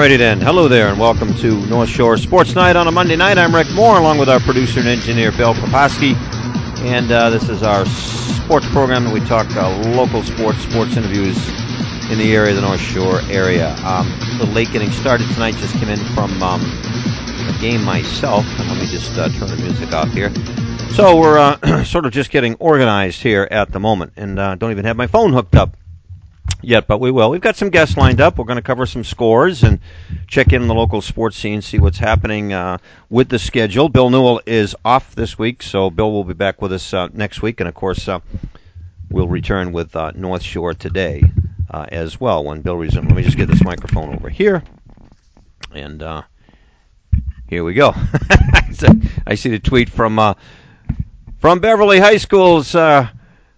Alrighty then, hello there and welcome to North Shore Sports Night on a Monday night. I'm Rick Moore along with our producer and engineer Bill Kroposki, and this is our sports program that we talk local sports interviews in the area, the North Shore area. A little late getting started tonight, just came in from a game myself, and let me just turn the music off here. So we're sort of just getting organized here at the moment, and don't even have my phone hooked up yet, but we will. We've got some guests lined up. We're going to cover some scores and check in the local sports scene, see what's happening with the schedule. Bill Newell is off this week, so Bill will be back with us next week, and of course we'll return with North Shore today as well when Bill resumes. Let me just get this microphone over here, and here we go. I see the tweet from Beverly High School's Ben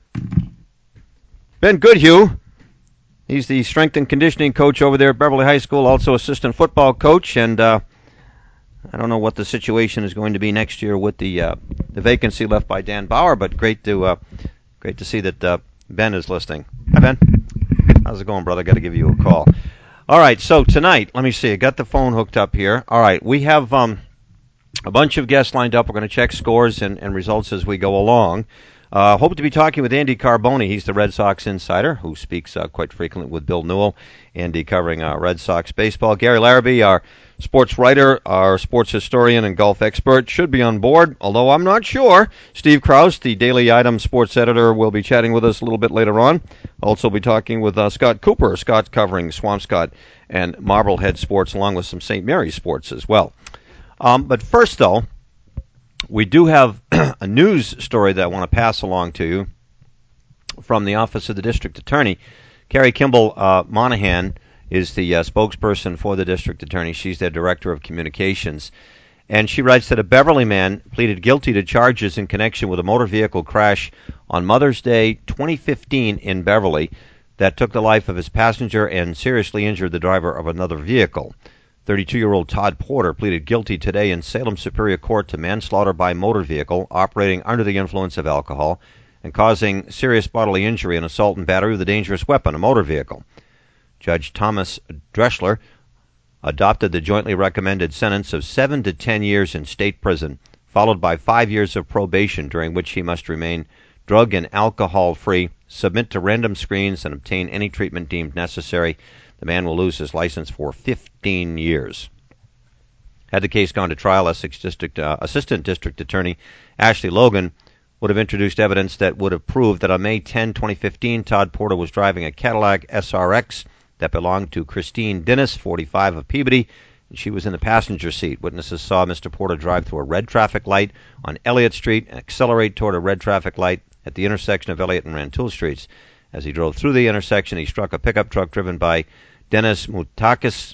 Goodhue. He's the strength and conditioning coach over there at Beverly High School, also assistant football coach, and I don't know what the situation is going to be next year with the vacancy left by Dan Bauer, but great to see that Ben is listening. Hi, Ben. How's it going, brother? Got to give you a call. All right, so tonight, let me see. I got the phone hooked up here. All right, we have a bunch of guests lined up. We're going to check scores and results as we go along. Hope to be talking with Andy Carboni. He's the Red Sox insider who speaks quite frequently with Bill Newell. Andy covering Red Sox baseball. Gary Larrabee, our sports writer, our sports historian and golf expert, should be on board, although I'm not sure. Steve Krause, the Daily Item sports editor, will be chatting with us a little bit later on. Also be talking with Scott Cooper. Scott's covering Swampscott and Marblehead sports, along with some St. Mary's sports as well. But first, though, we do have a news story that I want to pass along to you from the Office of the District Attorney. Carrie Kimball Monahan is the spokesperson for the District Attorney. She's their Director of Communications. And she writes that a Beverly man pleaded guilty to charges in connection with a motor vehicle crash on Mother's Day 2015 in Beverly that took the life of his passenger and seriously injured the driver of another vehicle. 32-year-old Todd Porter pleaded guilty today in Salem Superior Court to manslaughter by motor vehicle operating under the influence of alcohol and causing serious bodily injury and assault and battery with a dangerous weapon, a motor vehicle. Judge Thomas Dreschler adopted the jointly recommended sentence of 7 to 10 years in state prison, followed by 5 years of probation, during which he must remain drug and alcohol-free, submit to random screens, and obtain any treatment deemed necessary. The man will lose his license for 15 years. Had the case gone to trial, Assistant District Attorney Ashley Logan would have introduced evidence that would have proved that on May 10, 2015, Todd Porter was driving a Cadillac SRX that belonged to Christine Dennis, 45, of Peabody, and she was in the passenger seat. Witnesses saw Mr. Porter drive through a red traffic light on Elliott Street and accelerate toward a red traffic light at the intersection of Elliott and Rantoul Streets. As he drove through the intersection, he struck a pickup truck driven by Dennis Moustakis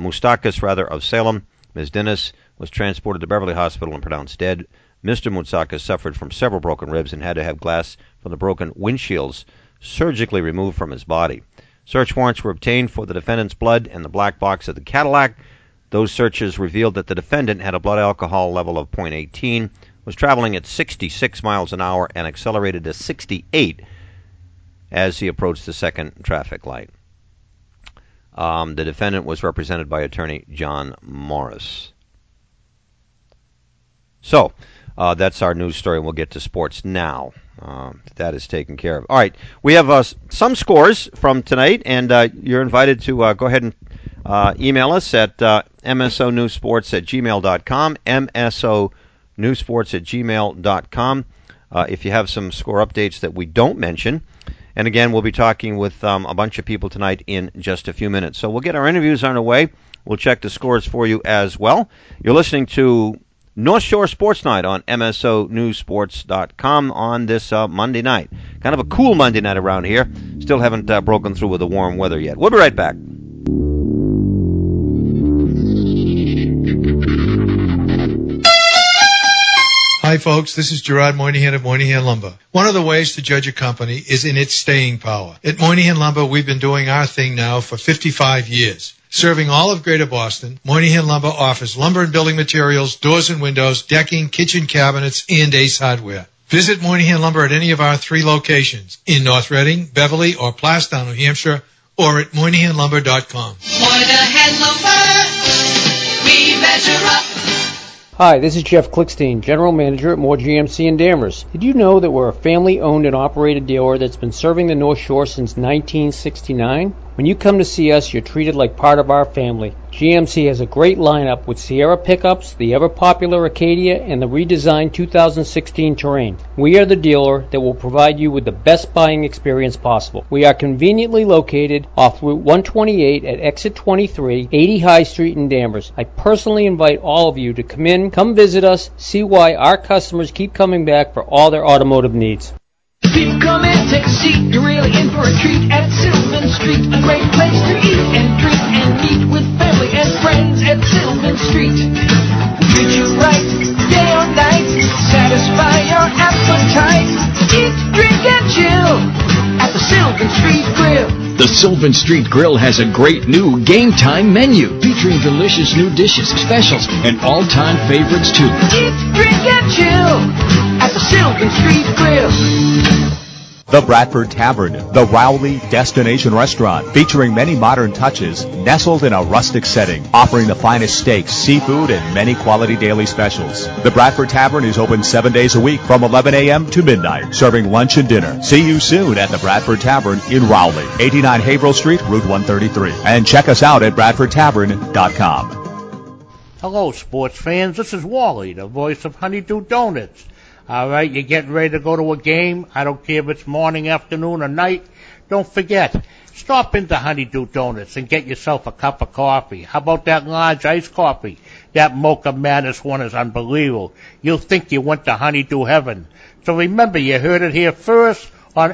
of Salem. Ms. Dennis was transported to Beverly Hospital and pronounced dead. Mr. Moustakis suffered from several broken ribs and had to have glass from the broken windshields surgically removed from his body. Search warrants were obtained for the defendant's blood and the black box of the Cadillac. Those searches revealed that the defendant had a blood alcohol level of .18, was traveling at 66 miles an hour, and accelerated to 68 as he approached the second traffic light. The defendant was represented by attorney John Morris. So, that's our news story, and we'll get to sports now. That is taken care of. All right, we have some scores from tonight, and you're invited to go ahead and email us at msonewsports@gmail.com, msonewsports@gmail.com, if you have some score updates that we don't mention. And again, we'll be talking with a bunch of people tonight in just a few minutes. So we'll get our interviews on our way. We'll check the scores for you as well. You're listening to North Shore Sports Night on MSONewsports.com on this Monday night. Kind of a cool Monday night around here. Still haven't broken through with the warm weather yet. We'll be right back. Hi, folks. This is Gerard Moynihan of Moynihan Lumber. One of the ways to judge a company is in its staying power. At Moynihan Lumber, we've been doing our thing now for 55 years. Serving all of Greater Boston, Moynihan Lumber offers lumber and building materials, doors and windows, decking, kitchen cabinets, and Ace Hardware. Visit Moynihan Lumber at any of our 3 locations in North Reading, Beverly, or Plastown, New Hampshire, or at MoynihanLumber.com. Moynihan Lumber. measure up. Hi, this is Jeff Klickstein, General Manager at Moore GMC in Danvers. Did you know that we're a family-owned and operated dealer that's been serving the North Shore since 1969? When you come to see us, you're treated like part of our family. GMC has a great lineup with Sierra pickups, the ever-popular Acadia, and the redesigned 2016 Terrain. We are the dealer that will provide you with the best buying experience possible. We are conveniently located off Route 128 at Exit 23, 80 High Street in Danvers. I personally invite all of you to come visit us, see why our customers keep coming back for all their automotive needs. People come in, take a seat, you're really in for a treat at Sylvan Street. A great place to eat and drink and meet with family and friends at Sylvan Street. Treat you right, day or night, satisfy your appetite. Eat, drink, and chill at the Sylvan Street Grill. The Sylvan Street Grill has a great new game time menu featuring delicious new dishes, specials, and all-time favorites too. Eat, drink, and chill at the Sylvan Street Grill. The Bradford Tavern, the Rowley Destination Restaurant, featuring many modern touches, nestled in a rustic setting, offering the finest steaks, seafood, and many quality daily specials. The Bradford Tavern is open 7 days a week from 11 a.m. to midnight, serving lunch and dinner. See you soon at the Bradford Tavern in Rowley, 89 Haverhill Street, Route 133. And check us out at BradfordTavern.com. Hello, sports fans. This is Wally, the voice of Honeydew Donuts. All right, you're getting ready to go to a game. I don't care if it's morning, afternoon, or night. Don't forget, stop into Honeydew Donuts and get yourself a cup of coffee. How about that large iced coffee? That Mocha Madness one is unbelievable. You'll think you went to Honeydew Heaven. So remember, you heard it here first on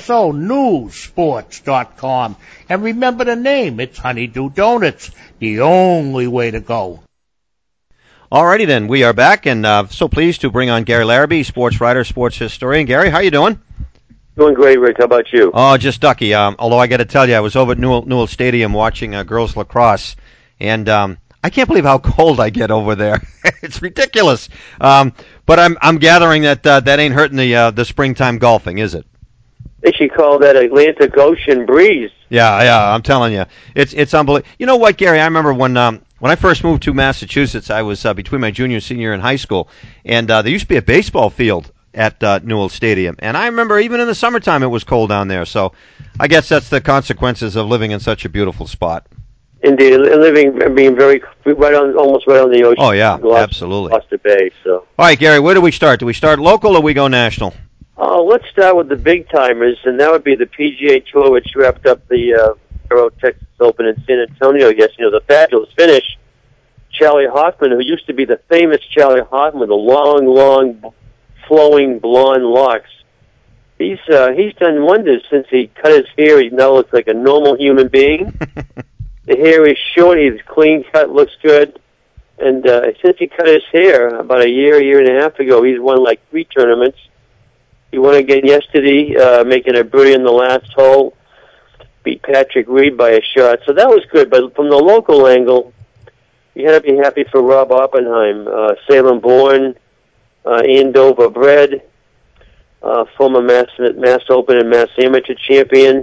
MSONewsSports.com. And remember the name. It's Honeydew Donuts, the only way to go. Alrighty then, we are back, and so pleased to bring on Gary Larrabee, sports writer, sports historian. Gary, how you doing? Doing great, Rick. How about you? Oh, just ducky. Although I got to tell you, I was over at Newell Stadium watching girls lacrosse, and I can't believe how cold I get over there. It's ridiculous. But I'm gathering that that ain't hurting the springtime golfing, is it? They should call that Atlantic Ocean breeze. Yeah, I'm telling you, it's unbelievable. You know what, Gary? I remember when I first moved to Massachusetts, I was between my junior and senior year in high school, and there used to be a baseball field at Newell Stadium. And I remember even in the summertime it was cold down there. So I guess that's the consequences of living in such a beautiful spot. Indeed, and being very almost right on the ocean. Oh, yeah, absolutely. Gloucester Bay. So. All right, Gary, where do we start? Do we start local or we go national? Let's start with the big timers, and that would be the PGA Tour, which wrapped up the Texas Open in San Antonio yesterday. The fabulous finish. Charlie Hoffman, who used to be the famous Charlie Hoffman with the long, flowing blonde locks, he's done wonders since he cut his hair. He now looks like a normal human being. The hair is short. He's clean cut, looks good. And since he cut his hair about a year and a half ago, he's won like 3 tournaments. He won again yesterday, making a birdie in the last hole. Beat Patrick Reed by a shot. So that was good. But from the local angle, you had to be happy for Rob Oppenheim, Salem-born, Andover bred, former Mass Open and Mass Amateur champion.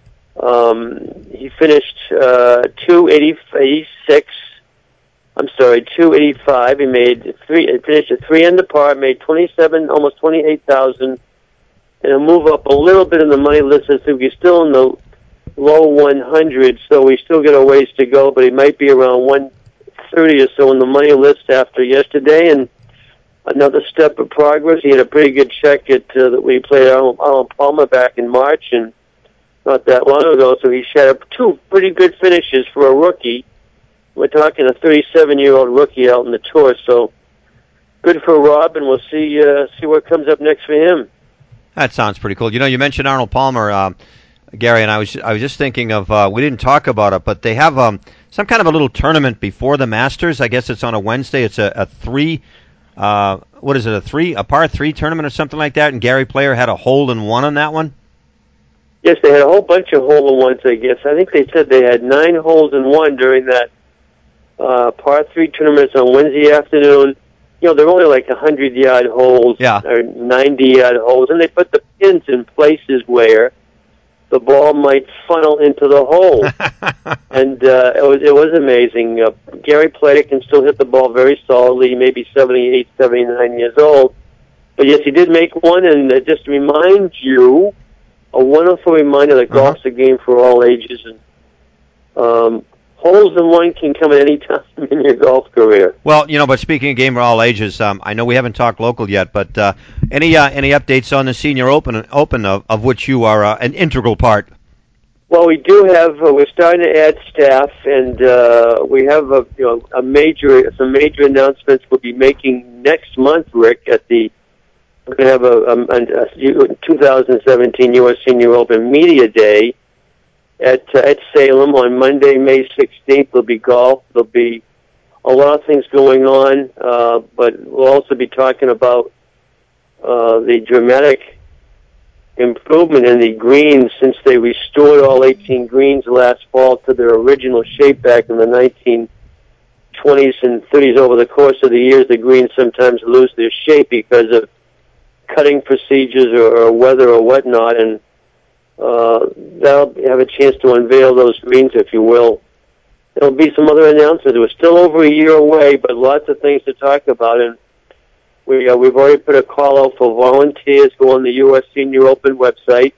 He finished 285. He finished at 3 under par, made 27, almost 28,000, and he'll move up a little bit in the money list. So he's still in the low 100s, so we still got a ways to go, but he might be around 130 or so in the money list after yesterday, and another step of progress. He had a pretty good check at that we played Alan Palmer back in March, and not that long ago, so he set up 2 pretty good finishes for a rookie. We're talking a 37-year-old rookie out in the tour, so good for Rob, and we'll see what comes up next for him. That sounds pretty cool. You know, you mentioned Arnold Palmer, Gary, and I was just thinking of we didn't talk about it, but they have some kind of a little tournament before the Masters. I guess it's on a Wednesday. It's a par 3 tournament or something like that. And Gary Player had a hole-in-one on that one. Yes, they had a whole bunch of hole-in-ones. I guess I think they said they had 9 holes-in-one during that par 3 tournaments on Wednesday afternoon. You know, they're only like 100-yard holes or 90-yard holes, and they put the pins in places where the the ball might funnel into the hole. And it was amazing. Gary Plater can still hit the ball very solidly, maybe 78, 79 years old. But yes, he did make one, and just to remind you, a wonderful reminder that golf's a game for all ages, and holes in one can come at any time in your golf career. Well, but speaking of game for all ages, I know we haven't talked local yet, but any updates on the Senior Open of which you are an integral part? Well, we do have. We're starting to add staff, and we have some major announcements we'll be making next month, Rick. We're going to have a 2017 U.S. Senior Open Media Day at Salem on Monday, May 16th. There'll be golf. There'll be a lot of things going on, but we'll also be talking about the dramatic improvement in the greens since they restored all 18 greens last fall to their original shape back in the 1920s and 30s. Over the course of the years, the greens sometimes lose their shape because of cutting procedures or weather or whatnot, and they'll have a chance to unveil those greens, if you will. There'll be some other announcements. We're still over a year away, but lots of things to talk about, and we've already put a call out for volunteers. Go on the U.S. Senior Open website,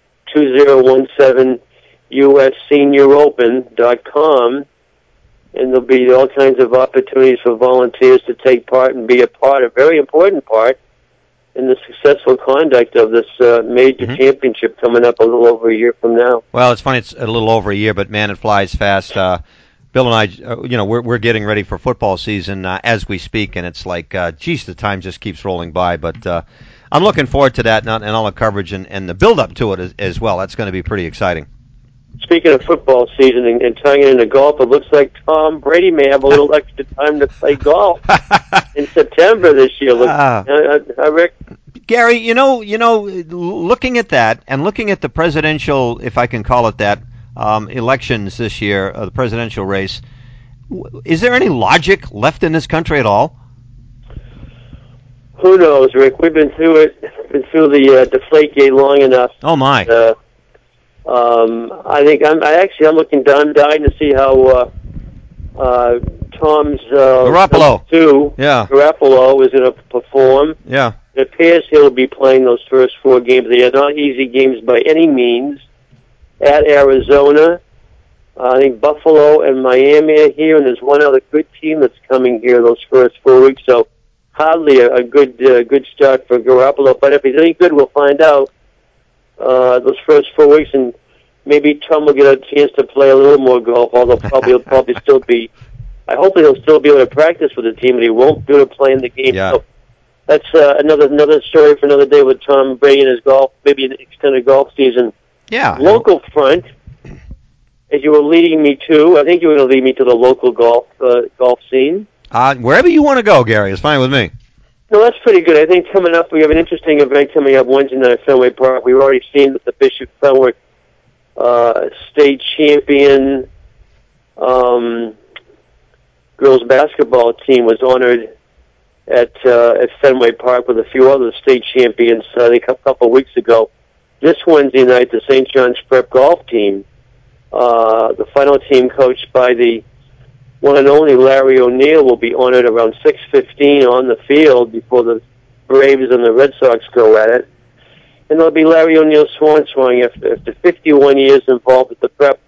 2017USSeniorOpen.com, and there'll be all kinds of opportunities for volunteers to take part and be a very important part, in the successful conduct of this major championship coming up a little over a year from now. Well, it's funny, it's a little over a year, but man, it flies fast. Bill and I, we're getting ready for football season as we speak, and it's like, geez, the time just keeps rolling by. But I'm looking forward to that and all the coverage and the build-up to it as well. That's going to be pretty exciting. Speaking of football season and tying it into golf, it looks like Tom Brady may have a little extra time to play golf in September this year. Rick? Gary, looking at that and looking at the presidential, if I can call it that, elections this year, the presidential race, is there any logic left in this country at all? Who knows, Rick? We've been through it, the Deflategate long enough. Oh my! I think I'm looking down, dying to see how Tom's Garoppolo Garoppolo is going to perform. Yeah, it appears he'll be playing those first 4 games. They are not easy games by any means. At Arizona, I think Buffalo and Miami are here, and there's one other good team that's coming here those first 4 weeks. So hardly a good start for Garoppolo. But if he's any good, we'll find out those first 4 weeks, and maybe Tom will get a chance to play a little more golf. Although he'll probably still be. I hope he'll still be able to practice with the team, but he won't be able to play in the game. Yeah. So that's another story for another day with Tom Brady and his golf, maybe an extended golf season. Yeah. Local front, as you were leading me to, I think you were going to lead me to the local golf scene. Wherever you want to go, Gary, it's fine with me. No, that's pretty good. I think coming up, we have an interesting event coming up Wednesday night at Fenway Park. We've already seen that the Bishop Fenwick state champion girls basketball team was honored at Fenway Park with a few other state champions, I think a couple of weeks ago. This Wednesday night, the St. John's Prep golf team, the final team coached by the one and only Larry O'Neill, will be honored around 6:15 on the field before the Braves and the Red Sox go at it. And there'll be Larry O'Neill's swan song after 51 years involved with the Prep,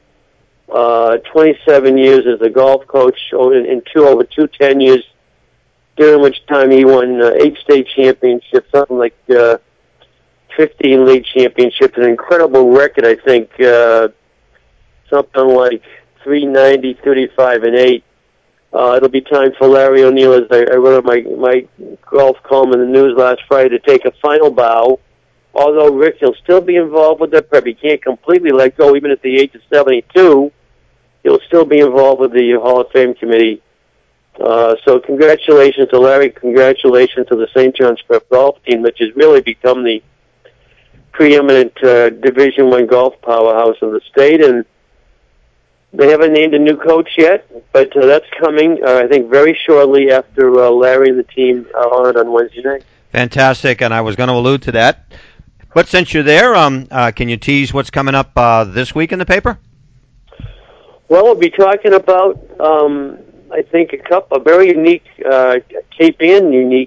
27 years as a golf coach, and over two tenures, during which time he won 8 state championships, something like 15 league championships, an incredible record, I think, something like 390, 35, and 8. It'll be time for Larry O'Neill, as I wrote on my golf column in the news last Friday, to take a final bow. Although Rick, he'll still be involved with the Prep. He can't completely let go, even at the age of 72. He'll still be involved with the Hall of Fame committee. So congratulations to Larry. Congratulations to the St. John's Prep golf team, which has really become the preeminent Division I golf powerhouse of the state. And they haven't named a new coach yet, but that's coming, I think, very shortly after Larry and the team are honored on Wednesday night. Fantastic, and I was going to allude to that. But since you're there, can you tease what's coming up this week in the paper? Well, we'll be talking about, I think, a very unique, Cape Ann unique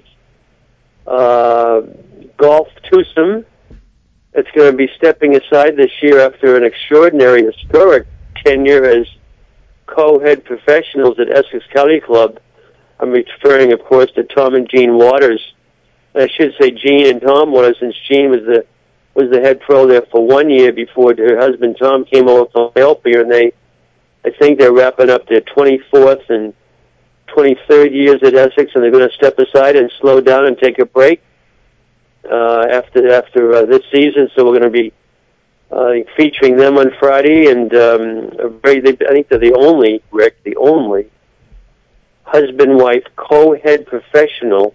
golf twosome. It's going to be stepping aside this year after an extraordinary, historic tenure as co-head professionals at Essex County Club. I'm referring, of course, to Tom and Jean Waters. I should say Jean and Tom Waters, since Jean was the head pro there for 1 year before her husband Tom came over to help here, and I think they're wrapping up their 24th and 23rd years at Essex, and they're going to step aside and slow down and take a break after this season. So we're going to be featuring them on Friday, and I think they're the only husband-wife co-head professional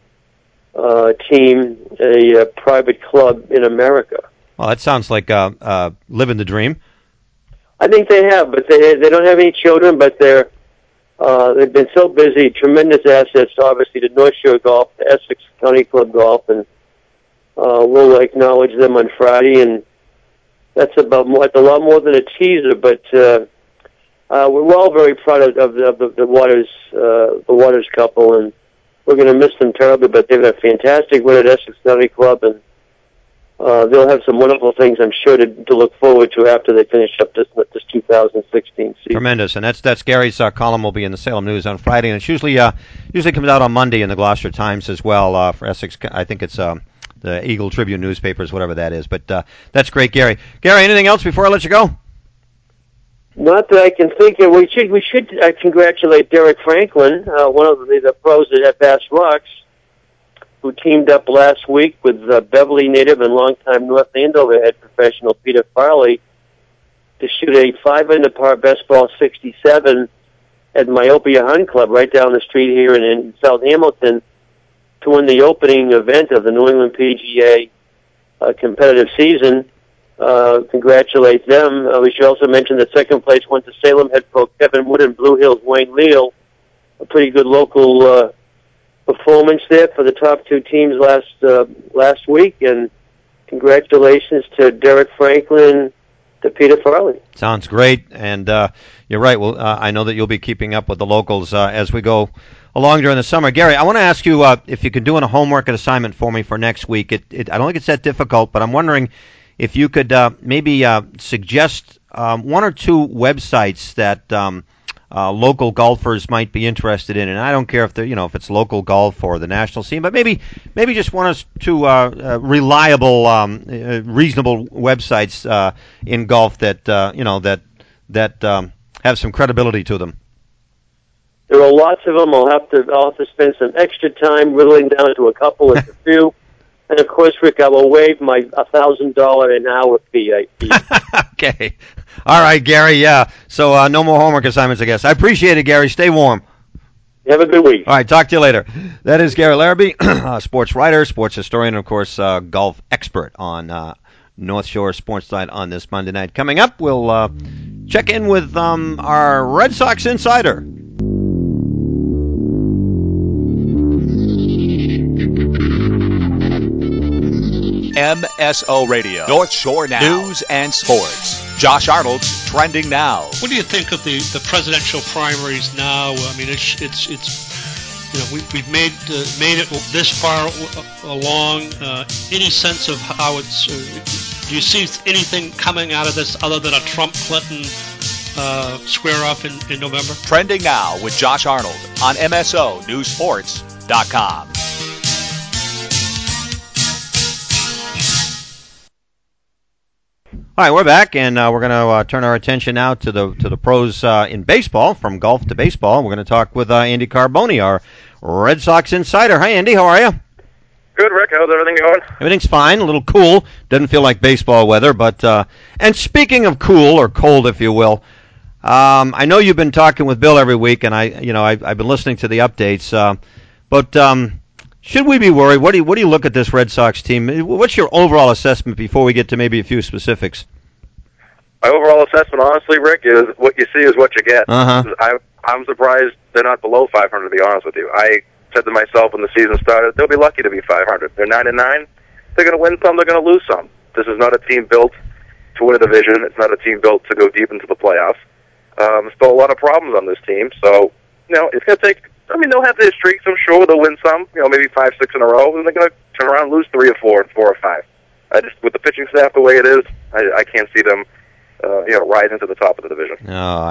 team at a private club in America. Well, that sounds like living the dream. I think they have, but they don't have any children, but they've been so busy. Tremendous assets, obviously, to North Shore Golf, to Essex County Club Golf, and we'll acknowledge them on Friday. And that's a lot more than a teaser, but we're all very proud of the Waters couple, and we're going to miss them terribly. But they've had a fantastic win at Essex County Club, and they'll have some wonderful things, I'm sure, to look forward to after they finish up this 2016 season. Tremendous, and that's Gary's column will be in the Salem News on Friday, and it's usually comes out on Monday in the Gloucester Times as well for Essex. I think it's the Eagle Tribune newspapers, whatever that is. But that's great, Gary. Gary, anything else before I let you go? Not that I can think of. We should congratulate Derek Franklin, one of the pros at Bass Rocks, who teamed up last week with Beverly native and longtime North Andover head professional Peter Farley to shoot a 5-under par best ball 67 at Myopia Hunt Club right down the street here in South Hamilton to win the opening event of the New England PGA competitive season. Congratulate them. We should also mention that second place went to Salem head pro Kevin Wood and Blue Hills Wayne Leal. A pretty good local performance there for the top two teams last week, and congratulations to Derek Franklin, to Peter Farley. Sounds great, and you're right. Well, I know that you'll be keeping up with the locals as we go along during the summer. Gary, I want to ask you if you could do a homework assignment for me for next week. I don't think it's that difficult, but I'm wondering if you could maybe suggest one or two websites that local golfers might be interested in, and I don't care if they're, if it's local golf or the national scene, but maybe just one or two reliable, reasonable websites in golf that that have some credibility to them. There are lots of them. I'll have to spend some extra time whittling down to a couple of a few. And, of course, Rick, I will waive my $1,000 an hour fee. Okay. All right, Gary, yeah. So no more homework assignments, I guess. I appreciate it, Gary. Stay warm. Have a good week. All right, talk to you later. That is Gary Larrabee, sports writer, sports historian, and, of course, golf expert on North Shore Sports Night on this Monday night. Coming up, we'll check in with our Red Sox insider. MSO Radio, North Shore Now, News and Sports. Josh Arnold's Trending Now. What do you think of the presidential primaries now? I mean, it's we've made it this far along. Any sense of how it's? Do you see anything coming out of this other than a Trump-Clinton square off in November? Trending Now with Josh Arnold on MSONewsSports.com. All right, we're back, and we're going to turn our attention now to the pros in baseball, from golf to baseball. We're going to talk with Andy Carboni, our Red Sox insider. Hi, Andy. How are you? Good, Rick. How's everything going? Everything's fine. A little cool. Doesn't feel like baseball weather, but and speaking of cool or cold, if you will, I know you've been talking with Bill every week, and I've been listening to the updates. But should we be worried? What do you look at this Red Sox team? What's your overall assessment before we get to maybe a few specifics? My overall assessment, honestly, Rick, is what you see is what you get. Uh-huh. I'm surprised they're not below 500, to be honest with you. I said to myself when the season started, they'll be lucky to be 500. They're 9-9. They're going to win some, they're going to lose some. This is not a team built to win a division. It's not a team built to go deep into the playoffs. Still a lot of problems on this team. So, it's going to take, they'll have their streaks, I'm sure. They'll win some, maybe 5, 6 in a row, and they're going to turn around and lose 3 or 4 and 4 or 5. With the pitching staff the way it is, I can't see them, rising to the top of the division.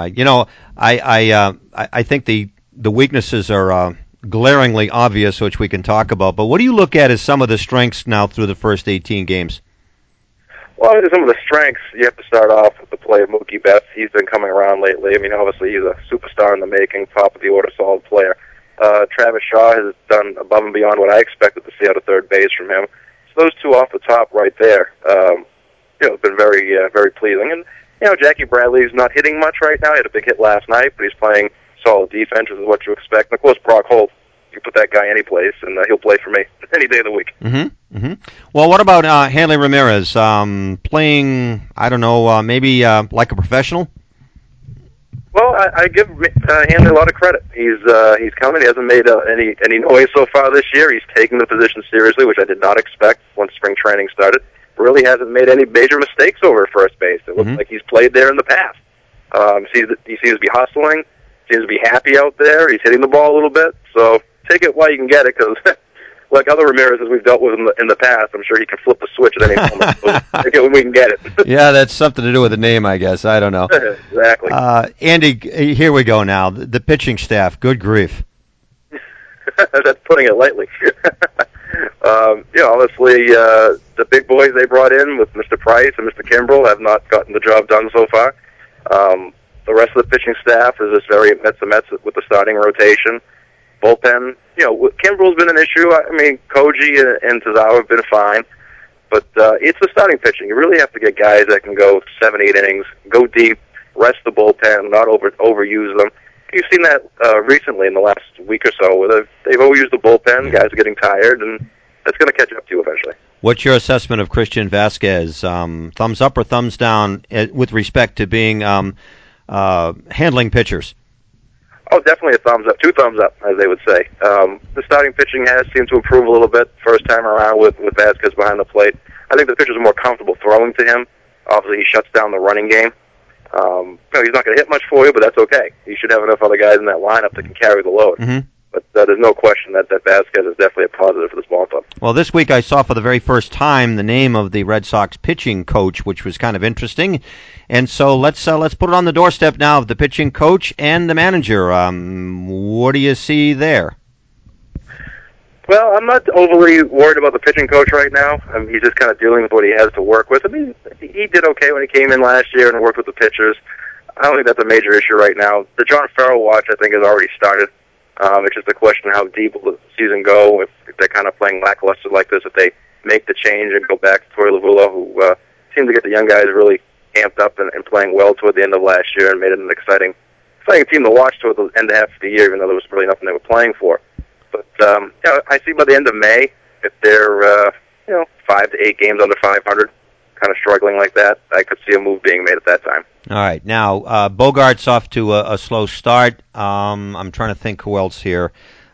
I think the weaknesses are glaringly obvious, which we can talk about. But what do you look at as some of the strengths now through the first 18 games? Well, some of the strengths, you have to start off with the play of Mookie Betts. He's been coming around lately. Obviously, he's a superstar in the making, top of the order, solid player. Travis Shaw has done above and beyond what I expected to see out of third base from him. So those two off the top right there, have been very, very pleasing. And, Jackie Bradley's not hitting much right now. He had a big hit last night, but he's playing solid defense, which is what you expect. And, of course, Brock Holt. You put that guy any place, and he'll play for me any day of the week. Well, what about Hanley Ramirez playing? I don't know, maybe like a professional. Well, I give Hanley a lot of credit. He's coming. He hasn't made any noise so far this year. He's taking the position seriously, which I did not expect once spring training started. Really hasn't made any major mistakes over at first base. It looks like he's played there in the past. He seems to be hustling. Seems to be happy out there. He's hitting the ball a little bit. So take it while you can get it, because like other Ramirez's we've dealt with in the past, I'm sure he can flip the switch at any moment. So take it when we can get it. Yeah, that's something to do with the name, I guess. I don't know. Exactly. Andy, here we go now. The pitching staff, good grief. That's putting it lightly. Honestly, the big boys they brought in with Mr. Price and Mr. Kimbrell have not gotten the job done so far. The rest of the pitching staff is just very Mets with the starting rotation. Bullpen, Kimbrell's been an issue. Koji and Tazawa have been fine. But it's the starting pitching. You really have to get guys that can go 7, 8 innings, go deep, rest the bullpen, not overuse them. You've seen that recently in the last week or so, where they've overused the bullpen, guys are getting tired, and that's going to catch up to you eventually. What's your assessment of Christian Vasquez? Thumbs up or thumbs down with respect to being handling pitchers? Oh, definitely a thumbs up. 2 thumbs up, as they would say. The starting pitching has seemed to improve a little bit first time around with Vasquez behind the plate. I think the pitchers are more comfortable throwing to him. Obviously, he shuts down the running game. He's not going to hit much for you, but that's okay. You should have enough other guys in that lineup that can carry the load. But there's no question that Vasquez is definitely a positive for this ball club. Well, this week I saw for the very first time the name of the Red Sox pitching coach, which was kind of interesting. And so let's put it on the doorstep now of the pitching coach and the manager. What do you see there? Well, I'm not overly worried about the pitching coach right now. He's just kind of dealing with what he has to work with. He did okay when he came in last year and worked with the pitchers. I don't think that's a major issue right now. The John Farrell watch, I think, has already started. It's just a question of how deep will the season go if they're kind of playing lackluster like this, if they make the change and go back to Troy Lavula, who seemed to get the young guys really amped up and playing well toward the end of last year and made it an exciting team to watch toward the end of half of the year, even though there was really nothing they were playing for. But I see by the end of May, if they're 5 to 8 games under 500, kind of struggling like that, I could see a move being made at that time. All right. Now, Bogart's off to a slow start. I'm trying to think who else here.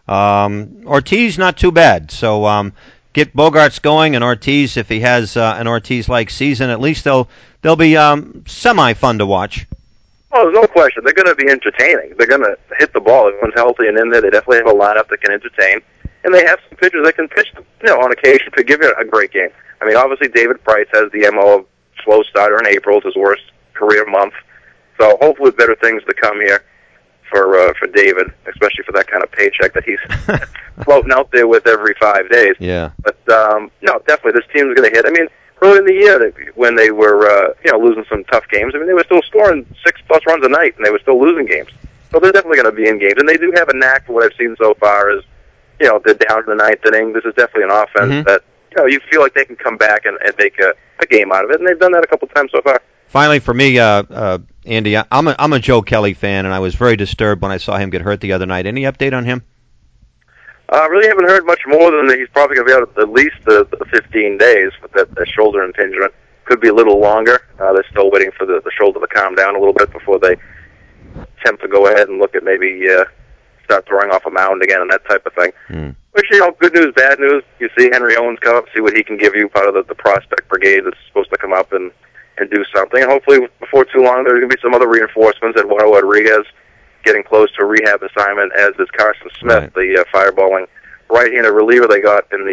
Ortiz, not too bad. So get Bogarts going, and Ortiz, if he has an Ortiz-like season, at least they'll be semi-fun to watch. Oh, there's no question. They're going to be entertaining. They're going to hit the ball. Everyone's healthy and in there. They definitely have a lineup that can entertain. And they have some pitchers that can pitch, on occasion to give you a great game. Obviously David Price has the MO of slow starter in April. It's his worst career month. So hopefully better things to come here for David, especially for that kind of paycheck that he's floating out there with every 5 days. Yeah. But, definitely this team's going to hit. Early in the year, when they were, losing some tough games, they were still scoring 6+ runs a night, and they were still losing games. So they're definitely going to be in games. And they do have a knack for what I've seen so far is, they're down in the 9th inning. This is definitely an offense that, you feel like they can come back and make a game out of it, and they've done that a couple times so far. Finally, for me, Andy, I'm a Joe Kelly fan, and I was very disturbed when I saw him get hurt the other night. Any update on him? Really haven't heard much more than that he's probably going to be out at least the 15 days with that shoulder impingement. Could be a little longer. They're still waiting for the shoulder to calm down a little bit before they attempt to go ahead and look at maybe start throwing off a mound again and that type of thing. Which, good news, bad news. You see Henry Owens come up, see what he can give you out of the prospect brigade that's supposed to come up and do something. And hopefully, before too long, there's going to be some other reinforcements. Eduardo Rodriguez getting close to a rehab assignment, as is Carson Smith, the fireballing right-handed reliever they got in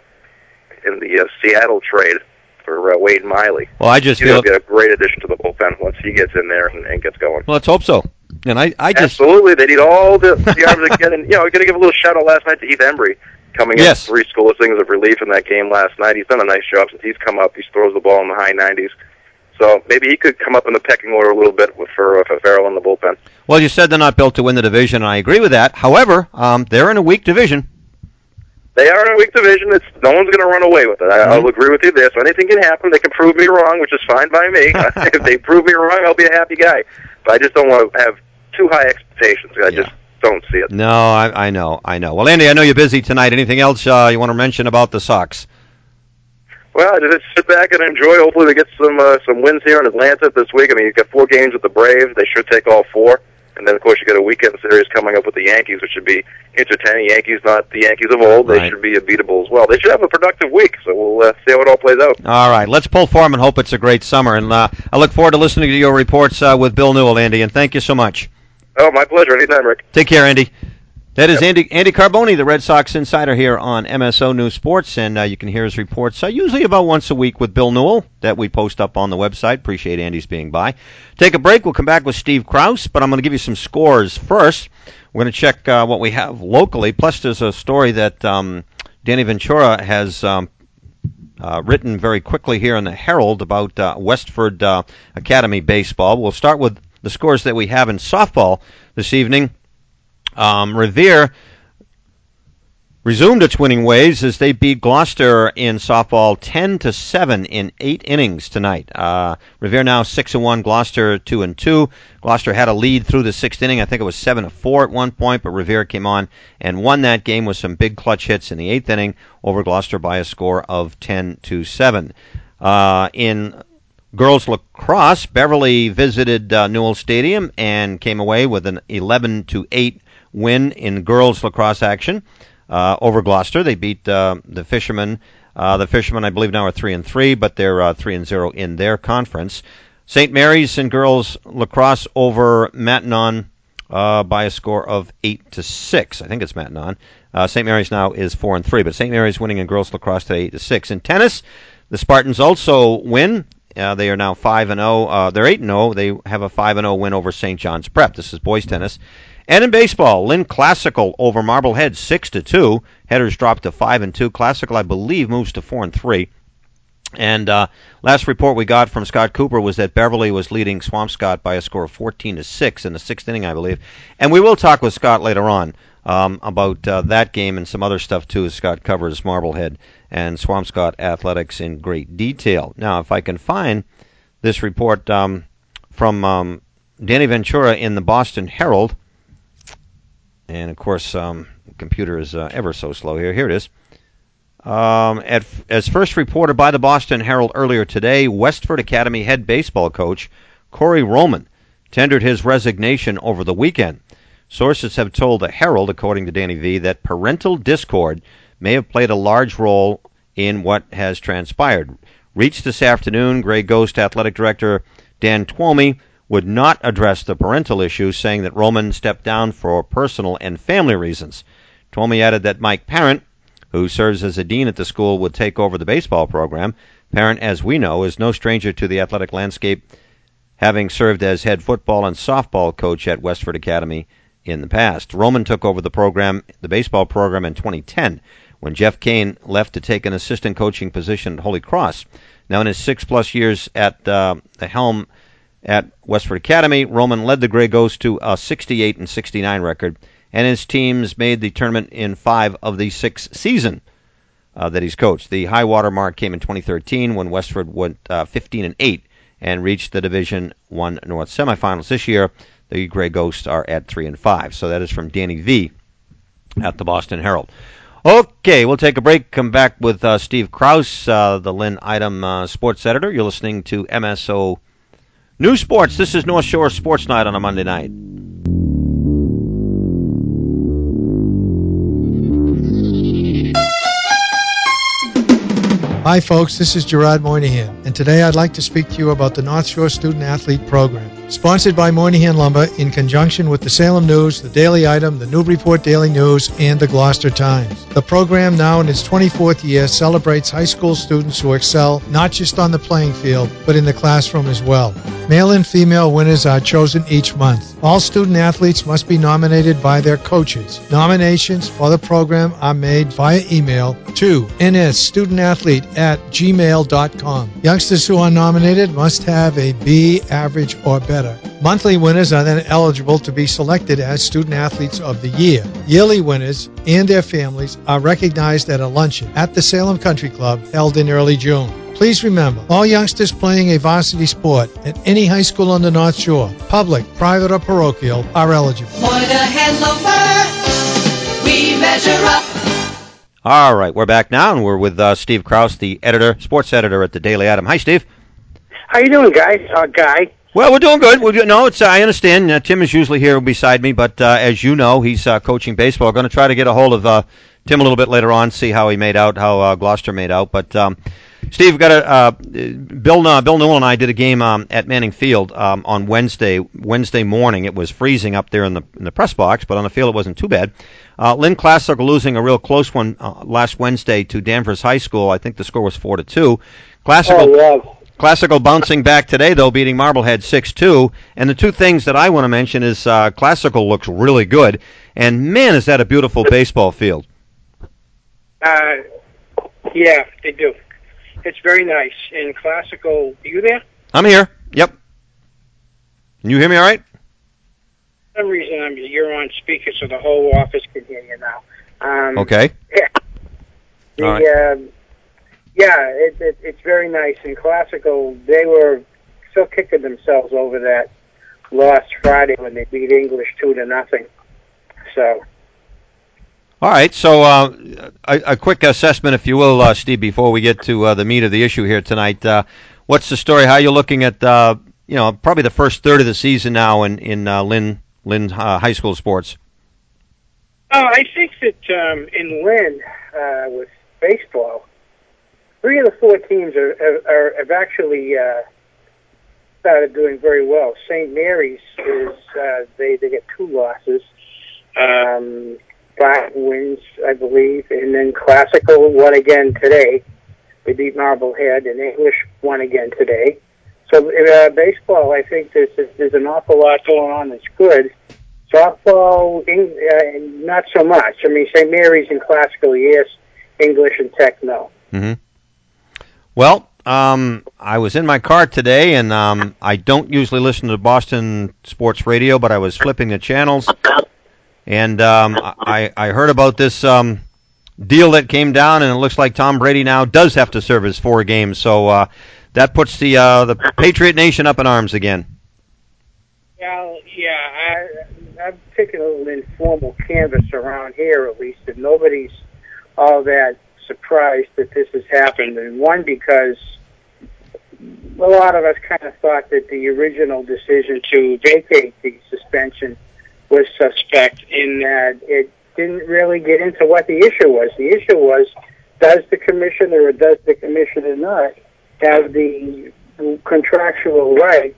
the Seattle trade for Wade Miley. Well, I just feel he'll be a great addition to the bullpen once he gets in there and gets going. Well, let's hope so. And I just absolutely, they need all the arms again. And we're going to give a little shout out last night to Heath Embry, coming in 3 scoreless innings of relief in that game last night. He's done a nice job since he's come up. He throws the ball in the high 90s. So maybe he could come up in the pecking order a little bit for Farrell in the bullpen. Well, you said they're not built to win the division, and I agree with that. However, they're in a weak division. They are in a weak division. No one's going to run away with it. I'll agree with you there. So anything can happen. They can prove me wrong, which is fine by me. If they prove me wrong, I'll be a happy guy. But I just don't want to have too high expectations. I just don't see it. No, I know. Well, Andy, I know you're busy tonight. Anything else you want to mention about the Sox? Well, I just sit back and enjoy. Hopefully we get some wins here in Atlanta this week. I mean, you've got 4 games with the Braves. They should take all 4. And then, of course, you got a weekend series coming up with the Yankees, which should be entertaining. Yankees, not the Yankees of old. They should be beatable as well. They should have a productive week, so we'll see how it all plays out. All right. Let's pull for them and hope it's a great summer. And I look forward to listening to your reports with Bill Newell, Andy, and thank you so much. Oh, my pleasure. Anytime, Rick. Take care, Andy. That is Andy Carboni, the Red Sox insider here on MSO News Sports, and you can hear his reports usually about once a week with Bill Newell that we post up on the website. Appreciate Andy's being by. Take a break. We'll come back with Steve Krause, but I'm going to give you some scores first. We're going to check what we have locally, plus there's a story that Danny Ventura has written very quickly here in the Herald about Westford Academy baseball. We'll start with the scores that we have in softball this evening. Revere resumed its winning ways as they beat Gloucester in softball 10-7 in 8 innings tonight. Revere now 6-1, Gloucester 2-2. Gloucester had a lead through the 6th inning. I think it was 7-4 at one point, but Revere came on and won that game with some big clutch hits in the 8th inning over Gloucester by a score of 10-7. In girls lacrosse, Beverly visited Newell Stadium and came away with an 11-8 win in girls lacrosse action over Gloucester. They beat the Fishermen. The Fishermen, I believe, now are 3-3, but they're 3-0 in their conference. St. Mary's in girls lacrosse over Matignon by a score of 8-6. I think it's Matignon. St. Mary's now is 4-3, but St. Mary's winning in girls lacrosse today 8-6. In tennis, the Spartans also win. They are now 5-0. They're 8-0. They have a 5-0 win over St. John's Prep. This is boys tennis. And in baseball, Lynn Classical over Marblehead 6-2. Headers dropped to 5-2. Classical, I believe, moves to 4-3. And last report we got from Scott Cooper was that Beverly was leading Swampscott by a score of 14-6 in the 6th inning, I believe. And we will talk with Scott later on about that game and some other stuff too, as Scott covers Marblehead and Swampscott athletics in great detail. Now, if I can find this report from Danny Ventura in the Boston Herald. And, of course, the computer is ever so slow here. Here it is. As first reported by the Boston Herald earlier today, Westford Academy head baseball coach Corey Roman tendered his resignation over the weekend. Sources have told the Herald, according to Danny V., that parental discord may have played a large role in what has transpired. Reached this afternoon, Grey Ghost Athletic Director Dan Twomey would not address the parental issue, saying that Roman stepped down for personal and family reasons. Twomey added that Mike Parent, who serves as a dean at the school, would take over the baseball program. Parent, as we know, is no stranger to the athletic landscape, having served as head football and softball coach at Westford Academy in the past. Roman took over the baseball program in 2010, when Jeff Kane left to take an assistant coaching position at Holy Cross. Now, in his 6+ years at the helm at Westford Academy, Roman led the Grey Ghosts to a 68-69 record, and his teams made the tournament in 5 of the 6 seasons that he's coached. The high water mark came in 2013 when Westford went 15-8 and reached the Division I North semifinals. This year, the Grey Ghosts are at 3-5. So that is from Danny V. at the Boston Herald. Okay, we'll take a break. Come back with Steve Krause, the Lynn Item sports editor. You're listening to MSO News Sports. This is North Shore Sports Night on a Monday night. Hi folks, this is Gerard Moynihan, and today I'd like to speak to you about the North Shore Student Athlete Program. Sponsored by Moynihan Lumber in conjunction with the Salem News, the Daily Item, the Newburyport Daily News, and the Gloucester Times. The program, now in its 24th year, celebrates high school students who excel not just on the playing field, but in the classroom as well. Male and female winners are chosen each month. All student athletes must be nominated by their coaches. Nominations for the program are made via email to nsstudentathlete@gmail.com. Youngsters who are nominated must have a B average or better. Monthly winners are then eligible to be selected as Student Athletes of the Year. Yearly winners and their families are recognized at a luncheon at the Salem Country Club held in early June. Please remember, all youngsters playing a varsity sport at any high school on the North Shore, public, private, or parochial, are eligible. Moynihan Lumber, we measure up. All right, we're back now, and we're with Steve Kraus, the editor, sports editor at the Daily Item. Hi, Steve. How you doing, guys? Guy? Well, we're doing good. I understand. Tim is usually here beside me, but as you know, he's coaching baseball. Going to try to get a hold of Tim a little bit later on, see how he made out, how Gloucester made out. But Steve, we've got Bill Newell and I did a game at Manning Field on Wednesday morning. It was freezing up there in the press box, but on the field it wasn't too bad. Lynn Classical losing a real close one last Wednesday to Danvers High School. I think the score was 4-2. Classical bouncing back today, though, beating Marblehead 6-2. And the two things that I want to mention is Classical looks really good, and man, is that a beautiful baseball field. Yeah, they do. It's very nice. And Classical, are you there? I'm here. Yep. Can you hear me all right? For some reason, you're on speaker, so the whole office can hear you now. Okay. Yeah. All right. Yeah, it's very nice. And Classical, they were still kicking themselves over that loss Friday when they beat English 2-0. So. All right. So a quick assessment, if you will, Steve, before we get to the meat of the issue here tonight. What's the story? How are you looking at probably the first third of the season now in Lynn high school sports? Oh, I think that in Lynn with baseball, 3 of the 4 teams have actually started doing very well. St. Mary's is they get 2 losses, 5 wins, I believe, and then Classical won again today. They beat Marblehead, and English won again today. So baseball, I think there's an awful lot going on that's good. Softball, not so much. I mean, St. Mary's and Classical, yes. English and Tech, no. Mm-hmm. Well, I was in my car today, and I don't usually listen to Boston sports radio, but I was flipping the channels, and I heard about this deal that came down, and it looks like Tom Brady now does have to serve his 4 games. So that puts the Patriot Nation up in arms again. Well, yeah, I've taken a little informal canvas around here, at least, and nobody's all that surprised that this has happened. And one, because a lot of us kind of thought that the original decision to vacate the suspension was suspect in that it didn't really get into what the issue was. The issue was, does the commissioner or does the commissioner not have the contractual right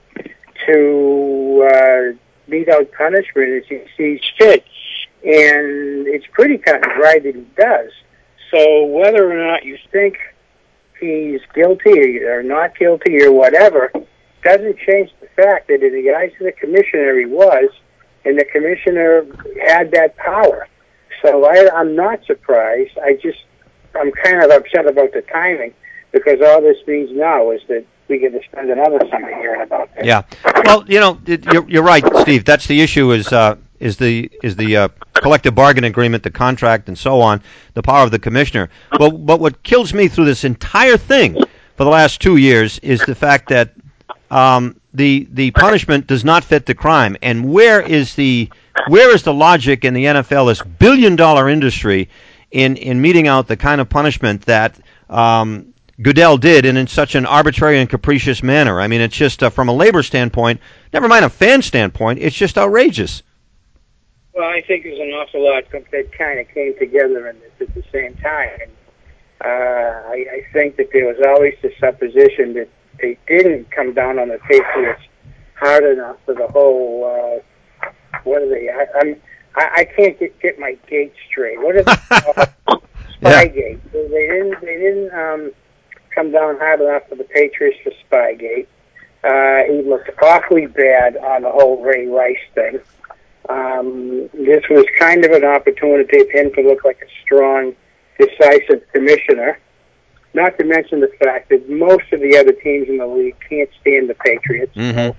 to mete out punishment as he sees fit? And it's pretty cut and dry that he does. So whether or not you think he's guilty or not guilty or whatever doesn't change the fact that in the eyes of the commissioner he was, and the commissioner had that power. So I'm not surprised. I'm kind of upset about the timing, because all this means now is that we get to spend another summer hearing about this. Yeah. Well, you're right, Steve. That's the issue. Is the collective bargaining agreement, the contract, and so on, the power of the commissioner. But what kills me through this entire thing for the last 2 years is the fact that the punishment does not fit the crime. And where is the logic in the NFL, this billion-dollar industry, in meting out the kind of punishment that Goodell did, and in such an arbitrary and capricious manner? I mean, it's just from a labor standpoint, never mind a fan standpoint, it's just outrageous. Well, I think there's an awful lot that kind of came together in this at the same time. And I think that there was always the supposition that they didn't come down on the Patriots hard enough for the whole. What are they? I can't get my gate straight. What are they called? Spygate. Yeah. They didn't come down hard enough for the Patriots for Spygate. He looked awfully bad on the whole Ray Rice thing. This was kind of an opportunity for him to look like a strong, decisive commissioner. Not to mention the fact that most of the other teams in the league can't stand the Patriots. Mm-hmm.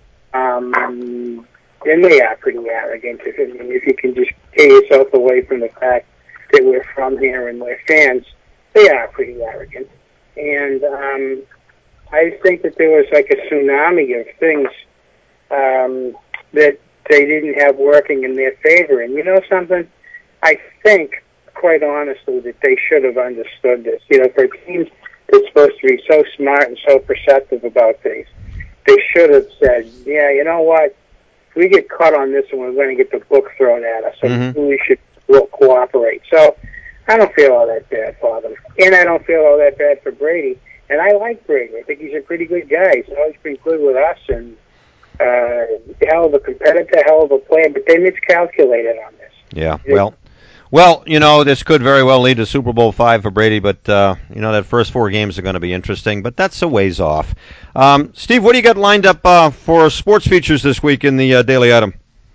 And they are pretty arrogant. If you can just tear yourself away from the fact that we're from here and we're fans, they are pretty arrogant. And I think that there was like a tsunami of things that they didn't have working in their favor. And you know something? I think, quite honestly, that they should have understood this. You know, for teams that's supposed to be so smart and so perceptive about things, they should have said, yeah, you know what? We get caught on this and we're going to get the book thrown at us. So we should cooperate. So I don't feel all that bad for them. And I don't feel all that bad for Brady. And I like Brady. I think he's a pretty good guy. He's always been good with us and hell of a competitor, hell of a player. But they miscalculated on this. Yeah, well, you know, this could very well lead to Super Bowl V for Brady, but, you know, that first 4 games are going to be interesting, but that's a ways off. Steve, what do you got lined up for sports features this week in the Daily Item?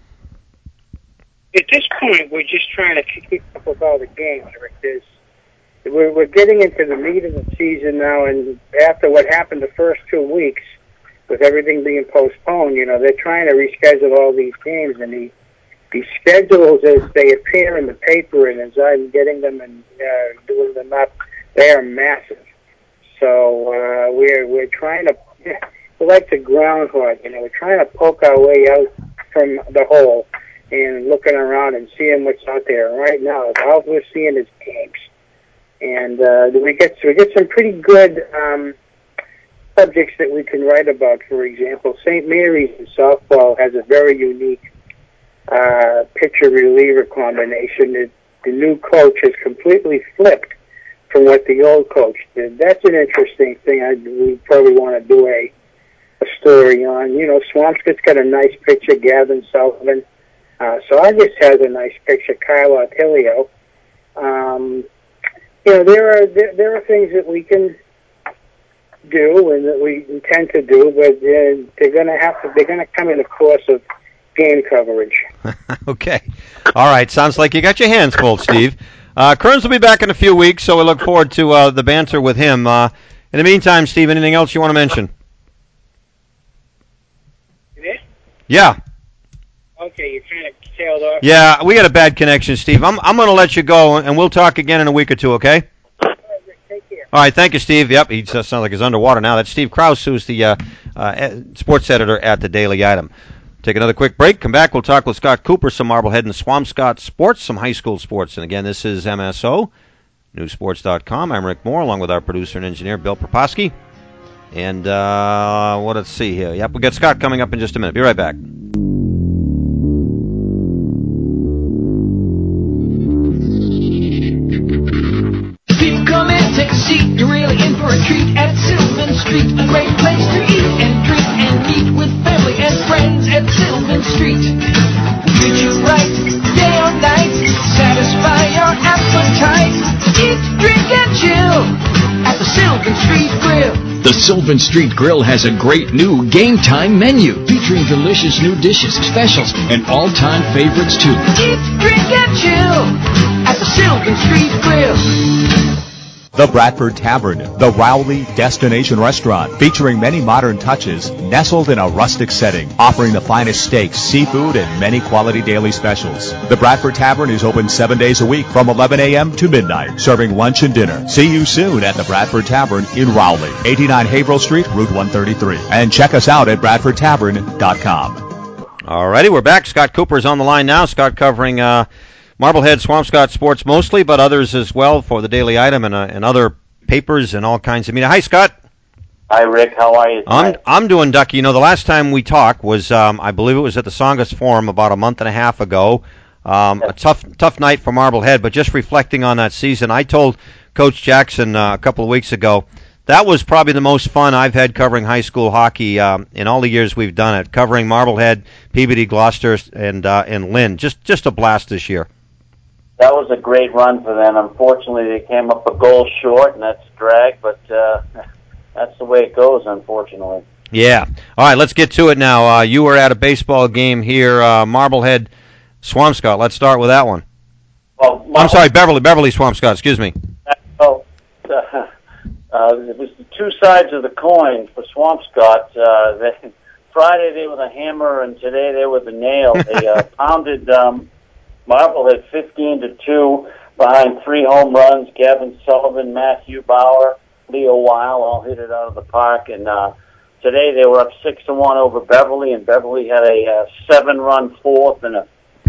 At this point, we're just trying to keep up with all the games, Rick. We're getting into the meat of the season now, and after what happened the first 2 weeks, with everything being postponed, you know, they're trying to reschedule all these games, and the schedules as they appear in the paper and as I'm getting them and doing them up, they are massive. So we're trying to, we're like the groundhog, you know, we're trying to poke our way out from the hole and looking around and seeing what's out there. And right now, all we're seeing is games. And we get some pretty good subjects that we can write about. For example, St. Mary's in softball has a very unique pitcher-reliever combination. The new coach has completely flipped from what the old coach did. That's an interesting thing. We probably want to do a story on. You know, Swampscott's got a nice pitcher, Gavin Sullivan. Saugus has a nice pitcher, Kyle Artilio. You know, there are things that we can do and that we intend to do, but they're going to come in the course of game coverage. Okay. All right. Sounds like you got your hands full, Steve. Kearns will be back in a few weeks, so we look forward to the banter with him. In the meantime, Steve, anything else you want to mention? Yeah. Okay, you're kind of tailed off. Yeah, we got a bad connection, Steve. I'm going to let you go, and we'll talk again in a week or two, okay? All right, Rick, take care. All right, thank you, Steve. Yep, he just sounds like he's underwater now. That's Steve Krause, who's the sports editor at the Daily Item. Take another quick break. Come back. We'll talk with Scott Cooper, some Marblehead and Swampscott sports, some high school sports. And again, this is MSO, newsports.com. I'm Rick Moore, along with our producer and engineer, Bill Proposky. And let's see here. Yep, we'll get Scott coming up in just a minute. Be right back. People come in, take a seat. You're really in for a treat at Sylvan Street. A great place to eat and drink and meet with family and friends at Sylvan Street. Treat you right, day or night. Satisfy your appetite. Eat, drink, and chill at the Sylvan Street Grill. The Sylvan Street Grill has a great new game time menu featuring delicious new dishes, specials, and all-time favorites too. Eat, drink, and chill at the Sylvan Street Grill. The Bradford Tavern, the Rowley Destination Restaurant, featuring many modern touches, nestled in a rustic setting, offering the finest steaks, seafood, and many quality daily specials. The Bradford Tavern is open 7 days a week from 11 a.m. to midnight, serving lunch and dinner. See you soon at the Bradford Tavern in Rowley, 89 Haverhill Street, Route 133. And check us out at bradfordtavern.com. All righty, we're back. Scott Cooper's on the line now. Scott covering Marblehead, Swampscott sports mostly, but others as well for the Daily Item and other papers and all kinds of media. Hi, Scott. Hi, Rick. How are you tonight? I'm doing ducky. You know, the last time we talked was, I believe it was at the Songus Forum about a month and a half ago. A tough night for Marblehead, but just reflecting on that season, I told Coach Jackson a couple of weeks ago. That was probably the most fun I've had covering high school hockey in all the years we've done it, covering Marblehead, Peabody, Gloucester, and Lynn. Just a blast this year. That was a great run for them. Unfortunately, they came up a goal short, and that's a drag, but that's the way it goes, unfortunately. Yeah. All right, let's get to it now. You were at a baseball game here, Marblehead, Swampscott. Let's start with that one. Well, I'm sorry, Beverly Swampscott, excuse me. Well, it was the two sides of the coin for Swampscott. Friday they were the hammer, and today they were the nail. They pounded Marblehead 15-2 behind 3 home runs. Gavin Sullivan, Matthew Bauer, Leo Weil all hit it out of the park. And today they were up 6-1 over Beverly, and Beverly had a 7-run fourth and a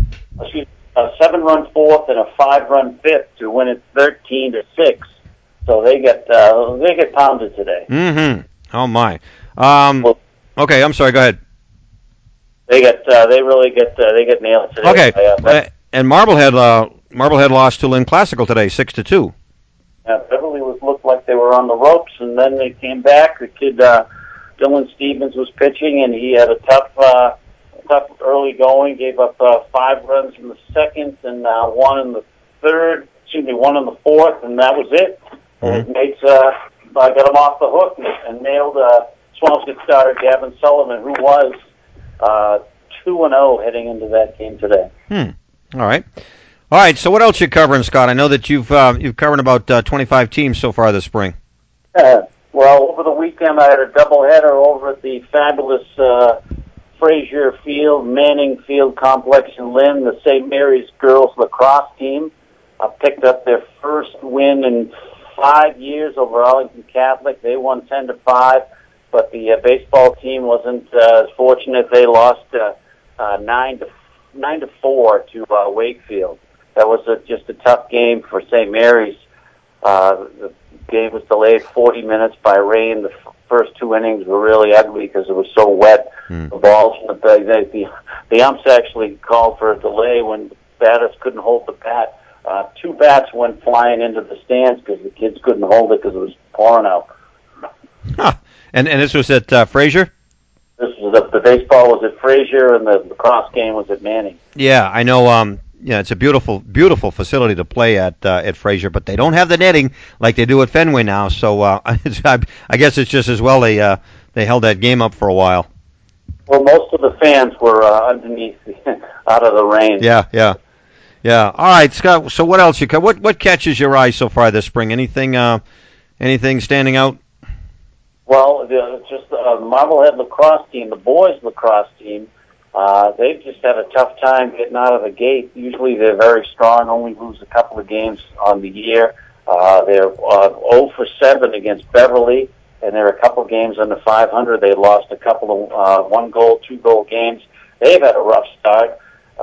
5-run fifth to win it 13-6. So they get pounded today. Mm-hmm. Oh my. Okay, I'm sorry. Go ahead. They get nailed today. Okay. And Marblehead lost to Lynn Classical today, 6-2. Beverly looked like they were on the ropes, and then they came back. The kid Dylan Stevens was pitching, and he had a tough early going. Gave up 5 runs in the second, and 1 in the third. 1 in the fourth, and that was it. And his mates got him off the hook and nailed Swampscott starter Gavin Sullivan, who was 2-0 heading into that game today. All right. So what else you covering, Scott? I know that you've covered about 25 teams so far this spring. Well, over the weekend I had a doubleheader over at the fabulous Frazier Field, Manning Field Complex in Lynn. The St. Mary's girls lacrosse team picked up their first win in 5 years over Arlington Catholic. They won 10-5, but the baseball team wasn't as fortunate. They lost 9-4 to Wakefield. That was just a tough game for St. Mary's. The game was delayed 40 minutes by rain. The first 2 innings were really ugly because it was so wet. The balls, the umps actually called for a delay when the batters couldn't hold the bat. 2 bats went flying into the stands because the kids couldn't hold it because it was pouring out. And this was at Frazier? This was the baseball was at Frazier, and the lacrosse game was at Manning. Yeah, I know. It's a beautiful, beautiful facility to play at Frazier, but they don't have the netting like they do at Fenway now. So I guess it's just as well they held that game up for a while. Well, most of the fans were underneath, out of the rain. Yeah. All right, Scott. So what else what catches your eye so far this spring? Anything standing out? Well, just the Marblehead lacrosse team, the boys lacrosse team. They've just had a tough time getting out of the gate. Usually they're very strong, only lose a couple of games on the year. They're 0-7 against Beverly, and they're a couple games under 500. They lost a couple of 1-goal, 2-goal games. They've had a rough start.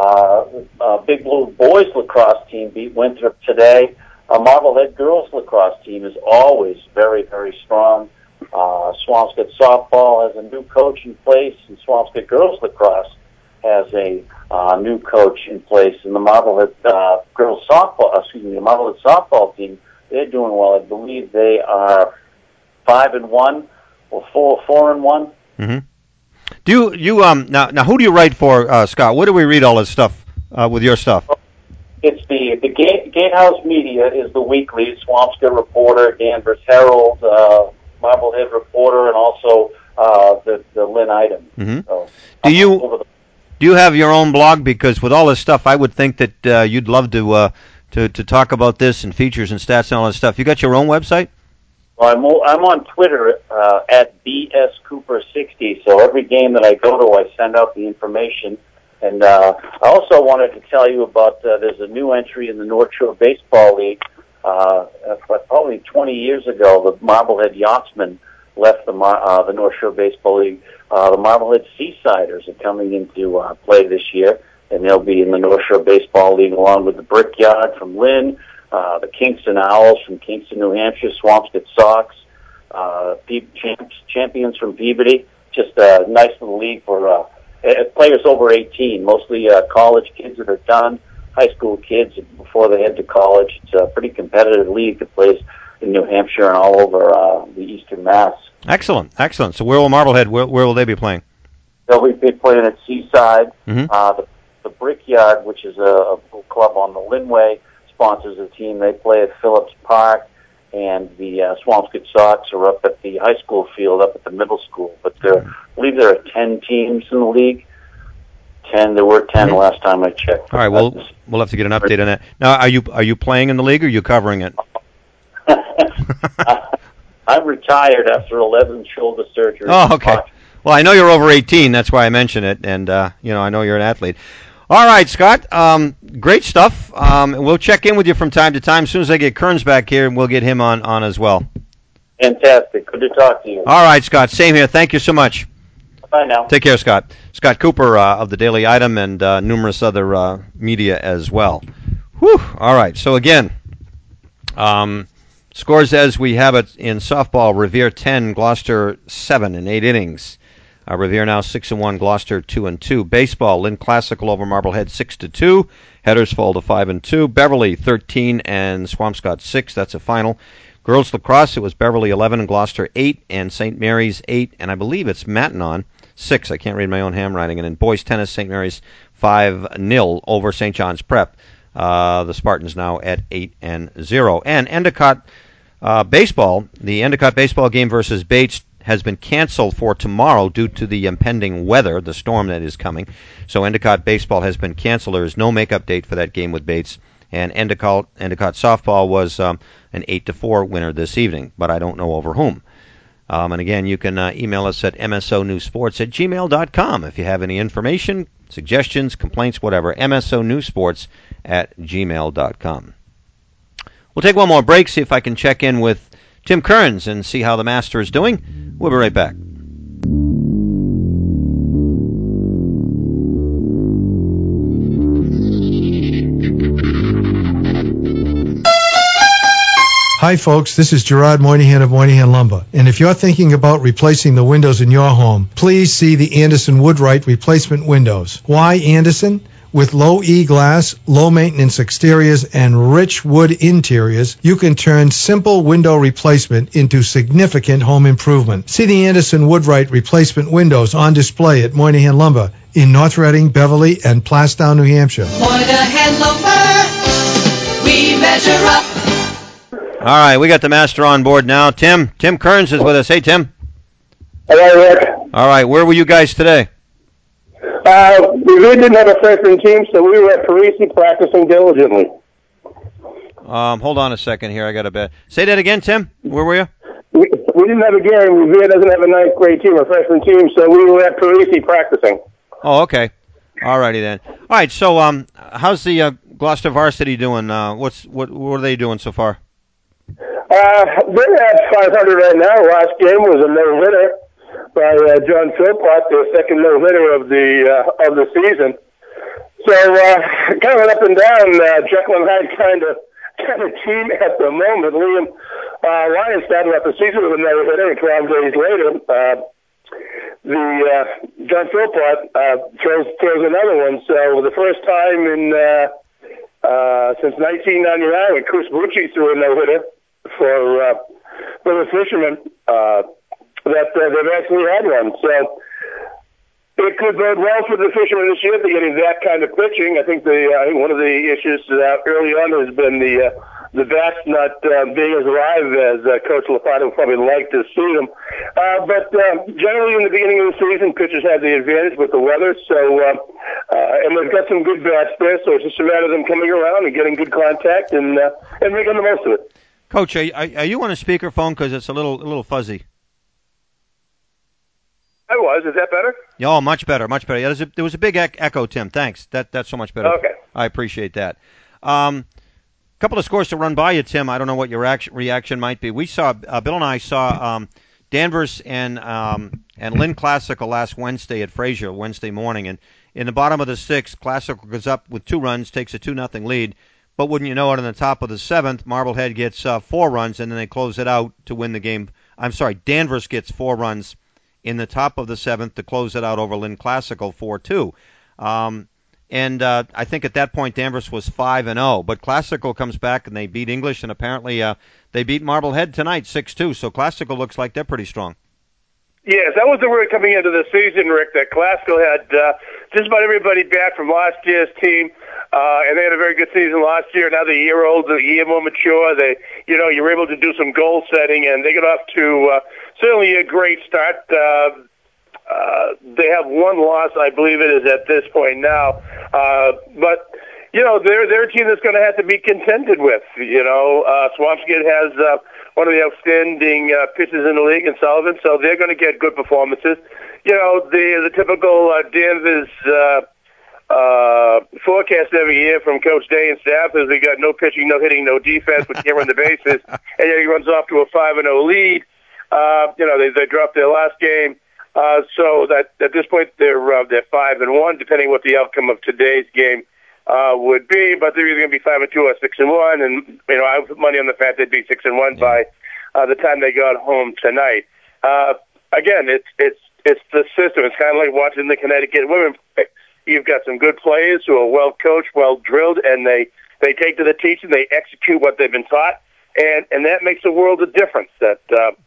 Big Blue boys lacrosse team beat Winthrop today. Marblehead girls lacrosse team is always very, very strong. Swampscott softball has a new coach in place, and Swampscott girls lacrosse has a new coach in place. And the Marblehead girls softball, the Marblehead softball team, they're doing well. I believe they are 5-1 or 4-1. Mm-hmm. Do you now who do you write for, Scott? Where do we read all this stuff with your stuff? It's the Gatehouse Media is the weekly Swampscott Reporter, Danvers Herald, Marblehead Reporter, and also the Lynn Item. Mm-hmm. So, do you have your own blog? Because with all this stuff, I would think that you'd love to talk about this and features and stats and all that stuff. You got your own website? Well, I'm on Twitter at BSCooper60. So every game that I go to, I send out the information. And I also wanted to tell you about there's a new entry in the North Shore Baseball League. Probably 20 years ago, the Marblehead Yachtsmen left the North Shore Baseball League. The Marblehead Seasiders are coming into play this year, and they'll be in the North Shore Baseball League along with the Brickyard from Lynn, the Kingston Owls from Kingston, New Hampshire, Swampscott Sox, champions from Peabody. Just a nice little league for players over 18, mostly college kids that are done. high school kids before they head to college. It's a pretty competitive league that plays in New Hampshire and all over the Eastern Mass. Excellent, excellent. So where will Marblehead, where will they be playing? They'll be playing at Seaside. Mm-hmm. The Brickyard, which is a club on the Linway, sponsors the team. They play at Phillips Park, and the Swampscott Sox are up at the high school field up at the middle school. But I believe there are 10 teams in the league. 10. There were 10 last time I checked. All right, we'll have to get an update on that. Now, are you playing in the league, or are you covering it? I'm retired after 11 shoulder surgeries. Oh, okay. Well, I know you're over 18. That's why I mention it, and I know you're an athlete. All right, Scott. Great stuff. We'll check in with you from time to time. As soon as I get Kearns back here, we'll get him on as well. Fantastic. Good to talk to you. All right, Scott. Same here. Thank you so much. Bye now. Take care, Scott. Scott Cooper of the Daily Item and numerous other media as well. Whew. All right. So again, scores as we have it in softball: Revere 10, Gloucester 7 in 8 innings. Revere now 6-1, Gloucester 2-2. Baseball: Lynn Classical over Marblehead 6-2. Headers fall to 5-2. Beverly 13 and Swampscott 6. That's a final. Girls lacrosse: it was Beverly 11 and Gloucester 8, and St. Mary's 8, and I believe it's Matignon 6. I can't read my own handwriting. And in boys tennis, St. Mary's 5-0 over St. John's Prep. The Spartans now at 8-0. And Endicott baseball: the Endicott baseball game versus Bates has been canceled for tomorrow due to the impending weather, the storm that is coming. So Endicott baseball has been canceled. There is no make-up date for that game with Bates. And Endicott softball was an 8-4 winner this evening, but I don't know over whom. And again, you can email us at msonewsports@gmail.com if you have any information, suggestions, complaints, whatever. msonewsports@gmail.com. We'll take one more break, see if I can check in with Tim Kearns and see how the Master is doing. We'll be right back. Hi folks, this is Gerard Moynihan of Moynihan Lumber. And if you're thinking about replacing the windows in your home, please see the Anderson Woodwright replacement windows. Why Anderson? With low E glass, low maintenance exteriors, and rich wood interiors, you can turn simple window replacement into significant home improvement. See the Anderson Woodwright replacement windows on display at Moynihan Lumber in North Reading, Beverly, and Plastown, New Hampshire. Moynihan Lumber, we measure up. All right, we got the Master on board now. Tim Kearns is with us. Hey, Tim. Hello, Rick. All right, where were you guys today? We really didn't have a freshman team, so we were at Parisi practicing diligently. Hold on a second here. I got a bet. Say that again, Tim. Where were you? We didn't have a game. Revere doesn't have a ninth grade team, a freshman team, so we were at Parisi practicing. Oh, okay. All righty then. All right. So, how's the Gloucester varsity doing? What are they doing so far? They're at 500 right now. Last game was a no-hitter by John Philpott, the second no-hitter of the season. So kind of up and down. Jekyll and Hyde kind of team at the moment. Liam Ryan started off the season with a no-hitter, and 12 days later, John Philpott throws another one. So the first time in since 1999, when Chris Bucci threw a no-hitter for the Fishermen, that they've actually had one. So it could bode well for the Fishermen this year. They're getting that kind of pitching. I think one of the issues early on has been the bats not being as live as Coach Lopato would probably like to see them. But generally in the beginning of the season, pitchers had the advantage with the weather. So and they've got some good bats there. So it's just a matter of them coming around and getting good contact and making the most of it. Coach, are you on a speakerphone? Because it's a little fuzzy. I was. Is that better? Oh, much better, much better. Yeah, there was a big echo, Tim. Thanks. That's so much better. Okay. I appreciate that. Couple of scores to run by you, Tim. I don't know what your reaction might be. We saw Bill and I saw Danvers and Lynn Classical last Wednesday at Fraser, Wednesday morning, and in the bottom of the sixth, Classical goes up with 2 runs, takes a 2-0 lead. But wouldn't you know it, in the top of the seventh, Marblehead gets 4 runs, and then they close it out to win the game. I'm sorry, Danvers gets 4 runs in the top of the seventh to close it out over Lynn Classical 4-2. And I think at that point Danvers was 5-0. But Classical comes back and they beat English, and apparently they beat Marblehead tonight 6-2. So Classical looks like they're pretty strong. Yes, that was the word coming into the season, Rick, that Classical had just about everybody back from last year's team, and they had a very good season last year. Now they're a year older, a year more mature. You were able to do some goal setting, and they got off to certainly a great start. They have one loss, I believe it is at this point now, but they're a team that's going to have to be contended with. Swampscott has one of the outstanding pitchers in the league in Sullivan, so they're going to get good performances. The typical Danvers forecast every year from Coach Day and staff is we got no pitching, no hitting, no defense, we can't run the bases, and he runs off to a 5-0 lead. They dropped their last game, so that at this point they're 5-1, depending what the outcome of today's game would be, but they're either going to be 5-2 or 6-1, and I would put money on the fact they'd be 6-1 by the time they got home tonight. Again, it's the system. It's kind of like watching the Connecticut women play. You've got some good players who are well coached, well drilled, and they take to the teaching, they execute what they've been taught, and that makes a world of difference. That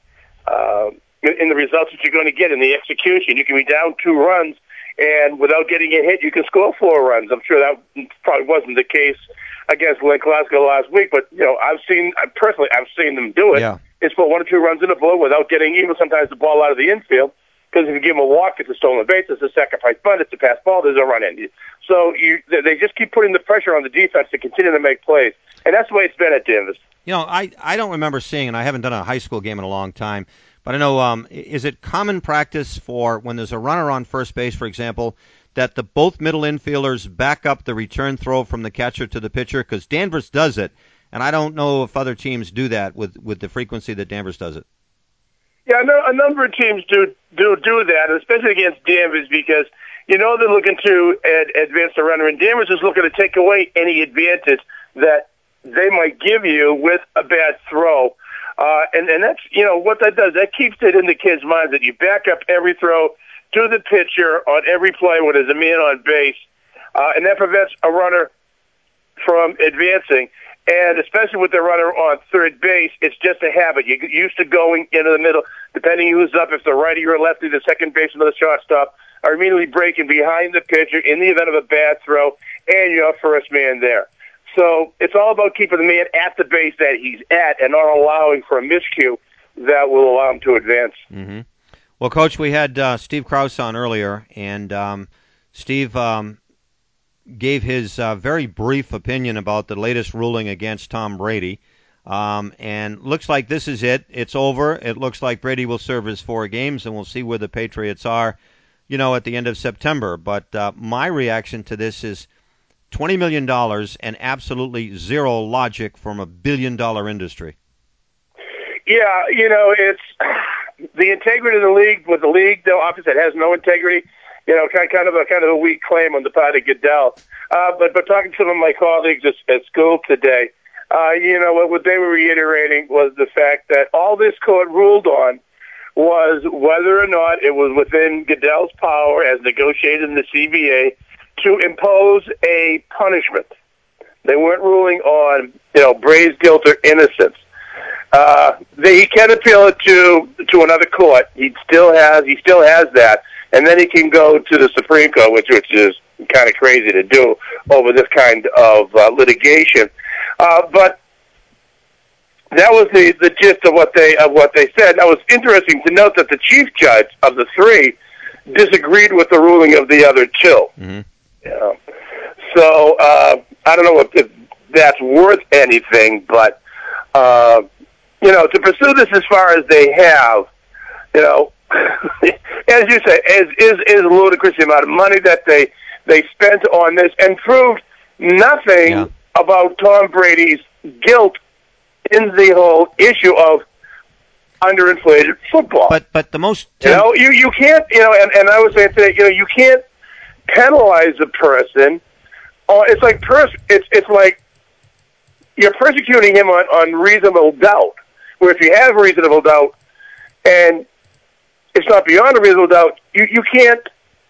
in the results that you're going to get in the execution, you can be down 2 runs. And without getting a hit, you can score 4 runs. I'm sure that probably wasn't the case against Lynn Glasgow last week, but I've seen them do it. Yeah. It's put 1 or 2 runs in the board without getting even sometimes the ball out of the infield. Because if you give them a walk, it's a stolen base, it's a sacrifice bunt, it's a pass ball, there's a run in. So they just keep putting the pressure on the defense to continue to make plays, and that's the way it's been at Danvers. I don't remember seeing, and I haven't done a high school game in a long time. But I know, is it common practice for when there's a runner on first base, for example, that both middle infielders back up the return throw from the catcher to the pitcher? Because Danvers does it, and I don't know if other teams do that with the frequency that Danvers does it. Yeah, a number of teams do that, especially against Danvers, because they're looking to advance the runner, and Danvers is looking to take away any advantage that they might give you with a bad throw. And that's, what that does, that keeps it in the kids' minds that you back up every throw to the pitcher on every play when there's a man on base, and that prevents a runner from advancing. And especially with the runner on third base, it's just a habit. You get used to going into the middle, depending who's up, if the righty or lefty, the second baseman or the shortstop, are immediately breaking behind the pitcher in the event of a bad throw, and you're first man there. So it's all about keeping the man at the base that he's at and not allowing for a miscue that will allow him to advance. Mm-hmm. Well, Coach, we had Steve Krause on earlier, and Steve gave his very brief opinion about the latest ruling against Tom Brady. And looks like this is it. It's over. It looks like Brady will serve his 4 games, and we'll see where the Patriots are, at the end of September. But my reaction to this is $20 million and absolutely zero logic from a billion-dollar industry. Yeah, it's the integrity of the league. With the league, though, obviously it has no integrity. Kind of a weak claim on the part of Goodell. But talking to some of my colleagues at school today, what they were reiterating was the fact that all this court ruled on was whether or not it was within Goodell's power, as negotiated in the CBA, to impose a punishment. They weren't ruling on, Brady's guilt or innocence. He can appeal it to another court. He still has that, and then he can go to the Supreme Court, which is kind of crazy to do over this kind of litigation. But that was the gist of what they said. That was interesting to note that the chief judge of the 3 disagreed with the ruling of the other 2. Mm-hmm. So I don't know if that's worth anything, but to pursue this as far as they have, as you say, is ludicrous the amount of money that they spent on this and proved nothing about Tom Brady's guilt in the whole issue of underinflated football. But the most you can't and I was saying today you can't penalize a person. It's like you're persecuting him on reasonable doubt. Where if you have reasonable doubt and it's not beyond a reasonable doubt, you can't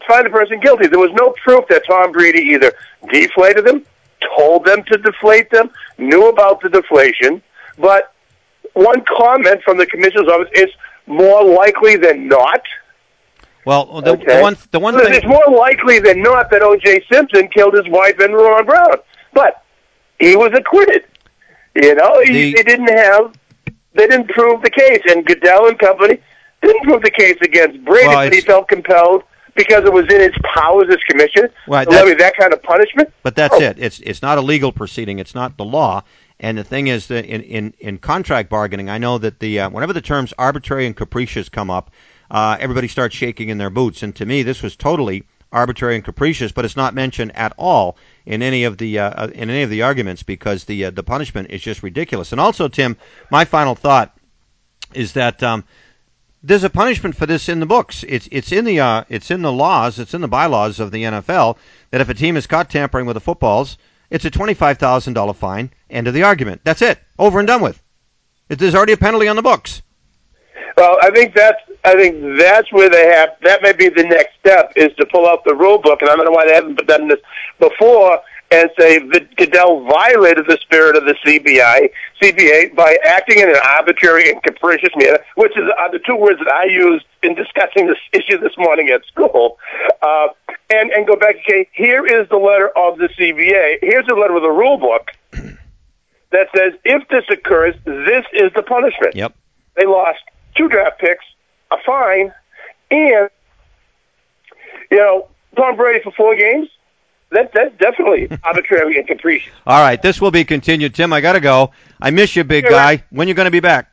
find the person guilty. There was no proof that Tom Brady either deflated them, told them to deflate them, knew about the deflation, but one comment from the commissioner's office is more likely than not. Well, the one thing... It's more likely than not that O.J. Simpson killed his wife and Ron Brown. But he was acquitted. You know, they didn't prove the case. And Goodell and company didn't prove the case against Brady, but he felt compelled because it was in his powers as commissioner to levy that kind of punishment. But that's it. It's not a legal proceeding. It's not the law. And the thing is that in contract bargaining, I know that whenever the terms arbitrary and capricious come up, everybody starts shaking in their boots. And to me, this was totally arbitrary and capricious, but it's not mentioned at all in any of the arguments because the punishment is just ridiculous. And also, Tim, my final thought is that there's a punishment for this in the books. It's in the laws. It's in the bylaws of the NFL that if a team is caught tampering with the footballs, it's a $25,000 fine. End of the argument. That's it. Over and done with. There's already a penalty on the books. Well, I think that's where they have. That may be the next step is to pull out the rule book, and I don't know why they haven't done this before, and say that Goodell violated the spirit of the CBA by acting in an arbitrary and capricious manner, which are the two words that I used in discussing this issue this morning at school. And go back. Okay, here is the letter of the CBA. Here's the letter of the rule book that says if this occurs, this is the punishment. Yep. They lost 2 draft picks, a fine, and Tom Brady for 4 games. That's definitely arbitrary and capricious. All right, this will be continued. Tim, I got to go. I miss you, big guy. When are you going to be back?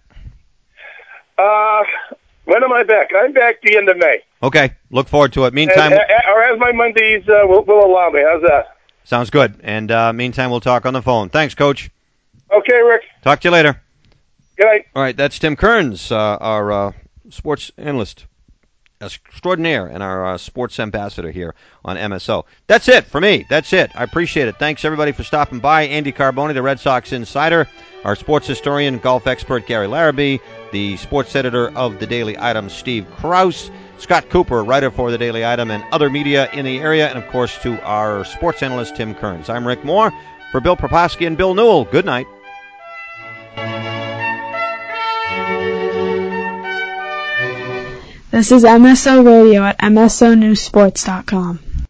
When am I back? I'm back the end of May. Okay, look forward to it. Meantime, or as my Mondays will allow me. How's that? Sounds good. And meantime, we'll talk on the phone. Thanks, Coach. Okay, Rick. Talk to you later. Good night. All right, that's Tim Kearns, our sports analyst extraordinaire and our sports ambassador here on MSO. That's it for me. That's it. I appreciate it. Thanks, everybody, for stopping by. Andy Carboni, the Red Sox insider, our sports historian, golf expert, Gary Larrabee, the sports editor of the Daily Item, Steve Krause, Scott Cooper, writer for the Daily Item and other media in the area, and, of course, to our sports analyst, Tim Kearns. I'm Rick Moore. For Bill Proposki and Bill Newell, good night. This is MSO Radio at MSONewsSports.com.